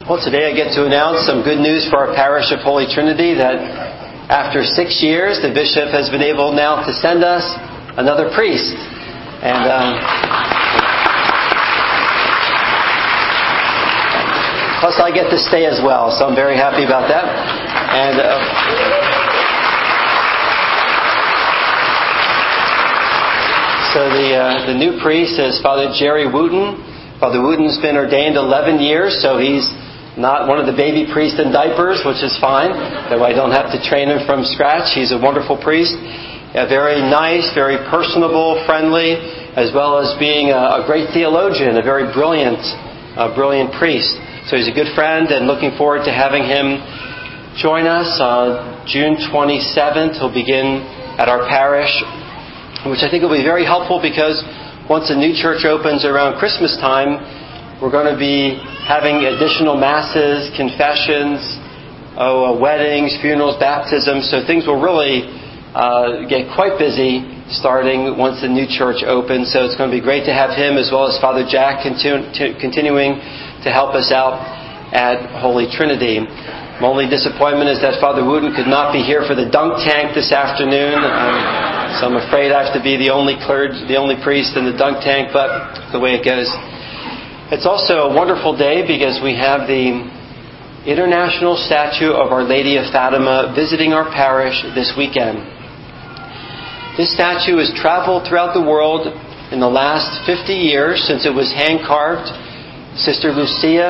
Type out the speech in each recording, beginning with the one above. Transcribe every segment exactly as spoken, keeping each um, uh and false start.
Well, today I get to announce some good news for our parish of Holy Trinity, that after six years, the bishop has been able now to send us another priest. And um, plus I get to stay as well, so I'm very happy about that. And uh, so the uh, the new priest is Father Jerry Wooten. Father Wooten's been ordained eleven years, so he's not one of the baby priests in diapers, which is fine. That way I don't have to train him from scratch. He's a wonderful priest. A very nice, very personable, friendly, as well as being a, a great theologian, a very brilliant, uh, brilliant priest. So he's a good friend, and looking forward to having him join us on June twenty-seventh. He'll begin at our parish, which I think will be very helpful because once a new church opens around Christmas time, we're going to be having additional masses, confessions, oh, uh, weddings, funerals, baptisms. So things will really uh, get quite busy starting once the new church opens. So it's going to be great to have him as well as Father Jack continu- t- continuing to help us out at Holy Trinity. My only disappointment is that Father Wooten could not be here for the dunk tank this afternoon. Um, so I'm afraid I have to be the only clergy, the only priest in the dunk tank, but the way it goes. It's also a wonderful day because we have the international statue of Our Lady of Fatima visiting our parish this weekend. This statue has traveled throughout the world in the last fifty years since it was hand-carved. Sister Lucia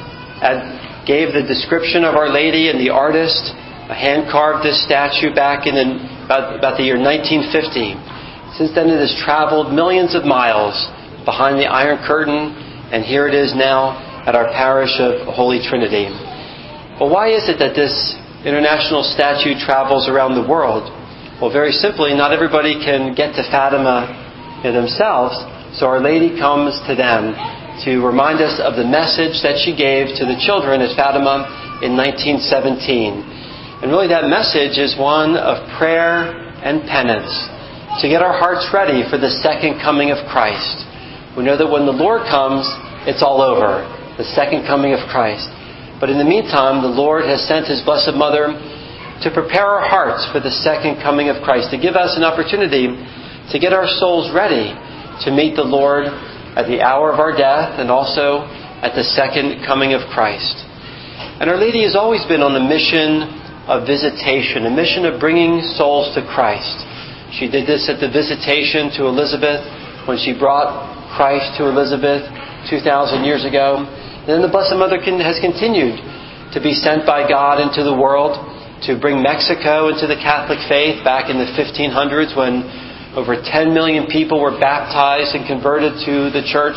gave the description of Our Lady, and the artist hand-carved this statue back in the, about, about the year nineteen fifty. Since then it has traveled millions of miles behind the Iron Curtain, and here it is now at our parish of Holy Trinity. Well, why is it that this international statue travels around the world? Well, very simply, not everybody can get to Fatima themselves, so Our Lady comes to them to remind us of the message that she gave to the children at Fatima in nineteen seventeen. And really that message is one of prayer and penance, to get our hearts ready for the second coming of Christ. We know that when the Lord comes, it's all over, the second coming of Christ. But in the meantime, the Lord has sent His Blessed Mother to prepare our hearts for the second coming of Christ, to give us an opportunity to get our souls ready to meet the Lord at the hour of our death and also at the second coming of Christ. And Our Lady has always been on a mission of visitation, a mission of bringing souls to Christ. She did this at the visitation to Elizabeth when she brought Christ to Elizabeth two thousand years ago. And then the Blessed Mother has continued to be sent by God into the world to bring Mexico into the Catholic faith back in the fifteen hundreds when over ten million people were baptized and converted to the church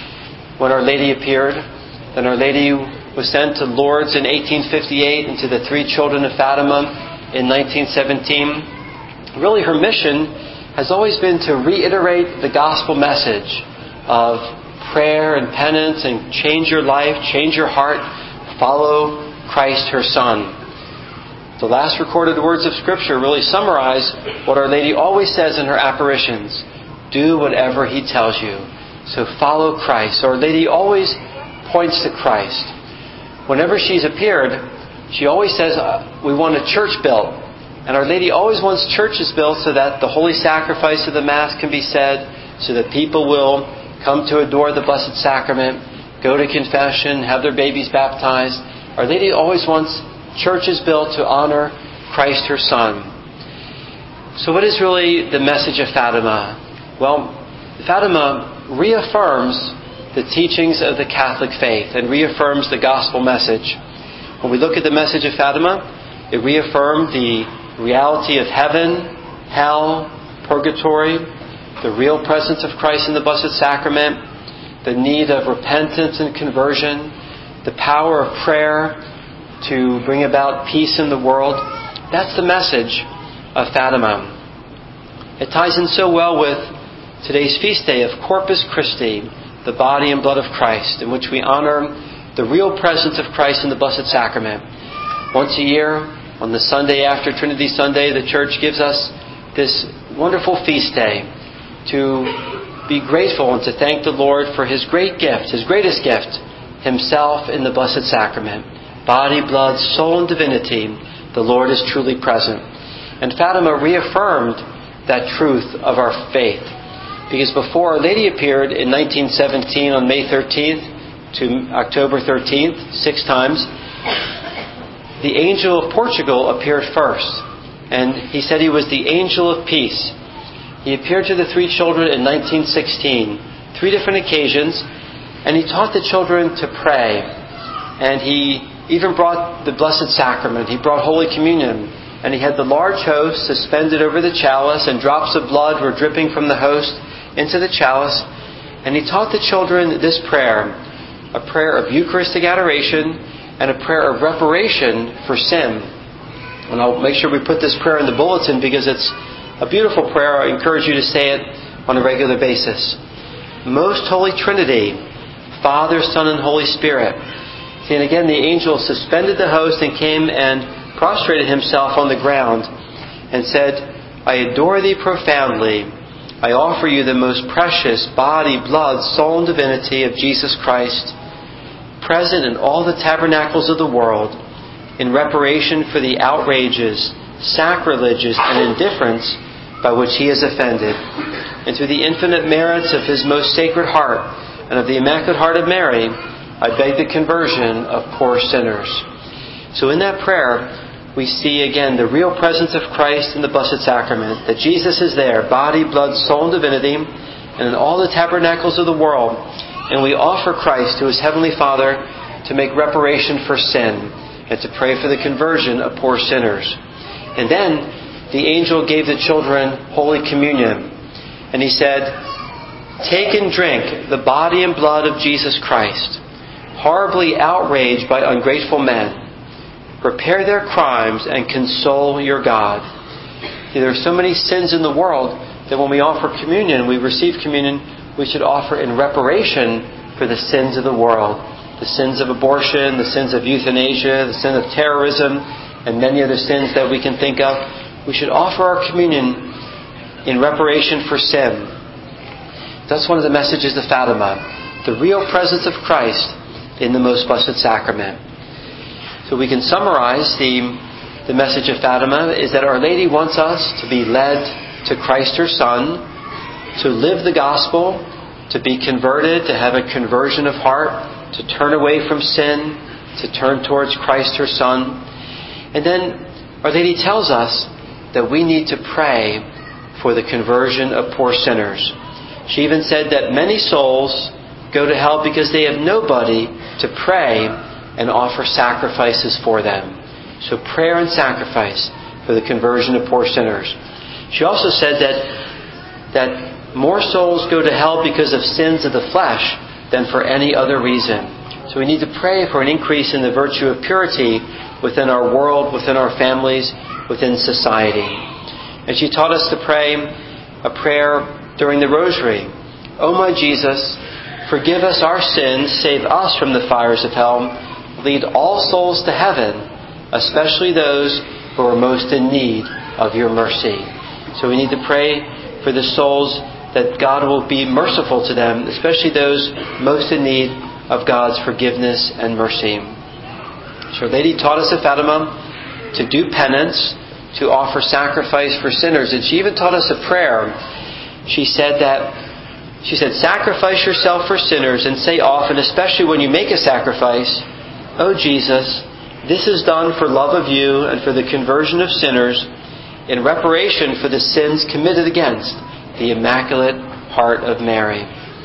when Our Lady appeared. Then Our Lady was sent to Lourdes in eighteen fifty-eight and to the Three Children of Fatima in nineteen seventeen. Really, her mission has always been to reiterate the gospel message of prayer and penance and change your life, change your heart, follow Christ, her Son. The last recorded words of Scripture really summarize what Our Lady always says in her apparitions. Do whatever He tells you. So follow Christ. So Our Lady always points to Christ. Whenever she's appeared, she always says, we want a church built. And Our Lady always wants churches built so that the holy sacrifice of the Mass can be said, so that people will come to adore the Blessed Sacrament, go to confession, have their babies baptized. Our Lady always wants churches built to honor Christ, her Son. So what is really the message of Fatima? Well, Fatima reaffirms the teachings of the Catholic faith and reaffirms the gospel message. When we look at the message of Fatima, it reaffirmed the reality of heaven, hell, purgatory, the real presence of Christ in the Blessed Sacrament, the need of repentance and conversion, the power of prayer to bring about peace in the world. That's the message of Fatima. It ties in so well with today's feast day of Corpus Christi, the body and blood of Christ, in which we honor the real presence of Christ in the Blessed Sacrament. Once a year, on the Sunday after Trinity Sunday, the Church gives us this wonderful feast day to be grateful and to thank the Lord for His great gift, His greatest gift, Himself in the Blessed Sacrament. Body, blood, soul, and divinity, the Lord is truly present. And Fatima reaffirmed that truth of our faith. Because before Our Lady appeared in nineteen seventeen on May thirteenth to October thirteenth, six times, the angel of Portugal appeared first. And he said he was the angel of peace. He appeared to the three children in nineteen sixteen, three different occasions, and he taught the children to pray. And he even brought the Blessed Sacrament. He brought Holy Communion. And he had the large host suspended over the chalice, and drops of blood were dripping from the host into the chalice. And he taught the children this prayer, a prayer of Eucharistic adoration and a prayer of reparation for sin. And I'll make sure we put this prayer in the bulletin because it's a beautiful prayer. I encourage you to say it on a regular basis. Most Holy Trinity, Father, Son, and Holy Spirit. See, and again, the angel suspended the host and came and prostrated himself on the ground and said, I adore thee profoundly. I offer you the most precious body, blood, soul, and divinity of Jesus Christ, present in all the tabernacles of the world, in reparation for the outrages, sacrileges, and indifference by which he is offended, and through the infinite merits of his most sacred heart and of the Immaculate Heart of Mary, I beg the conversion of poor sinners. So in that prayer, we see again the real presence of Christ in the Blessed Sacrament, that Jesus is there, body, blood, soul, and divinity, and in all the tabernacles of the world. And we offer Christ to His Heavenly Father to make reparation for sin and to pray for the conversion of poor sinners. And then the angel gave the children Holy Communion. And he said, take and drink the body and blood of Jesus Christ, horribly outraged by ungrateful men. Repair their crimes and console your God. There are so many sins in the world that when we offer communion, we receive communion, we should offer in reparation for the sins of the world. The sins of abortion, the sins of euthanasia, the sin of terrorism, and many other sins that we can think of. We should offer our communion in reparation for sin. That's one of the messages of Fatima. The real presence of Christ in the Most Blessed Sacrament. So we can summarize the, the message of Fatima is that Our Lady wants us to be led to Christ her Son, to live the gospel, to be converted, to have a conversion of heart, to turn away from sin, to turn towards Christ her Son. And then Our Lady tells us that we need to pray for the conversion of poor sinners. She even said that many souls go to hell because they have nobody to pray and offer sacrifices for them. So prayer and sacrifice for the conversion of poor sinners. She also said that that more souls go to hell because of sins of the flesh than for any other reason. So we need to pray for an increase in the virtue of purity within our world, within our families, within society. And she taught us to pray a prayer during the Rosary. O my Jesus, forgive us our sins, save us from the fires of hell, lead all souls to heaven, especially those who are most in need of your mercy. So we need to pray for the souls that God will be merciful to them, especially those most in need of God's forgiveness and mercy. So Our Lady taught us at Fatima to do penance, to offer sacrifice for sinners. And she even taught us a prayer. She said that She said, sacrifice yourself for sinners and say often, especially when you make a sacrifice, O Jesus, this is done for love of you and for the conversion of sinners, in reparation for the sins committed against the Immaculate Heart of Mary.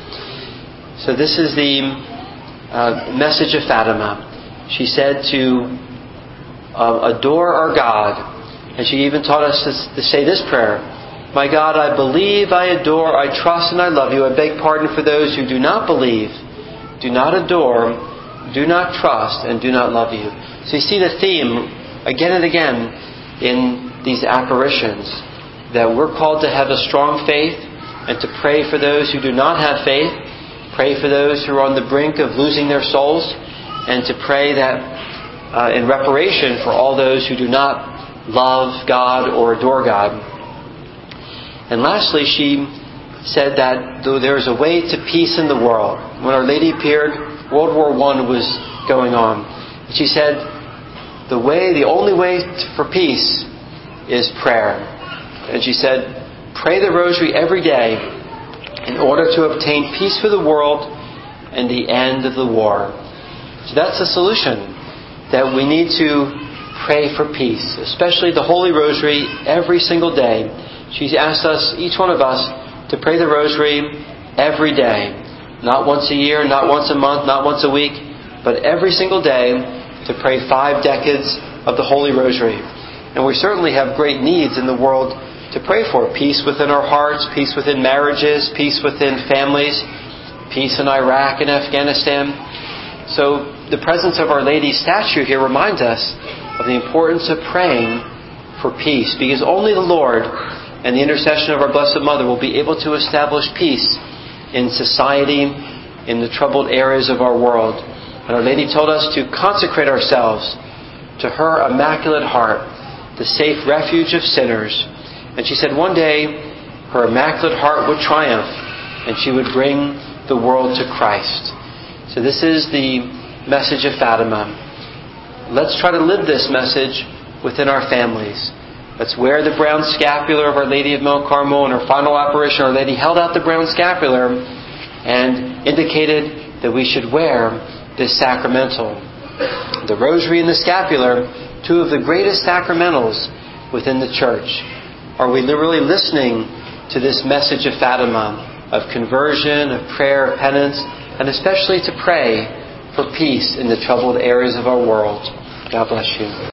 So this is the uh, message of Fatima. She said to uh, adore our God. And she even taught us to, to say this prayer. My God, I believe, I adore, I trust, and I love you. I beg pardon for those who do not believe, do not adore, do not trust, and do not love you. So you see the theme again and again in these apparitions, that we're called to have a strong faith and to pray for those who do not have faith, pray for those who are on the brink of losing their souls, and to pray that uh, in reparation for all those who do not love God or adore God. And lastly, she said that though there is a way to peace in the world, when Our Lady appeared World War One was going on. And she said, the way, the only way for peace is prayer. And she said, pray the rosary every day in order to obtain peace for the world and the end of the war. So that's the solution, that we need to pray for peace, especially the Holy Rosary every single day. She's asked us, each one of us, to pray the Rosary every day. Not once a year, not once a month, not once a week, but every single day to pray five decades of the Holy Rosary. And we certainly have great needs in the world to pray for. Peace within our hearts, peace within marriages, peace within families, peace in Iraq and Afghanistan. So the presence of Our Lady's statue here reminds us of the importance of praying for peace, because only the Lord and the intercession of our Blessed Mother will be able to establish peace in society, in the troubled areas of our world. And Our Lady told us to consecrate ourselves to her Immaculate Heart, the safe refuge of sinners. And she said one day her Immaculate Heart would triumph and she would bring the world to Christ. So this is the message of Fatima. Let's try to live this message within our families. Let's wear the brown scapular of Our Lady of Mount Carmel. In her final apparition, Our Lady held out the brown scapular and indicated that we should wear this sacramental. The Rosary and the scapular, two of the greatest sacramentals within the Church. Are we really listening to this message of Fatima, of conversion, of prayer, of penance, and especially to pray for peace in the troubled areas of our world? God bless you.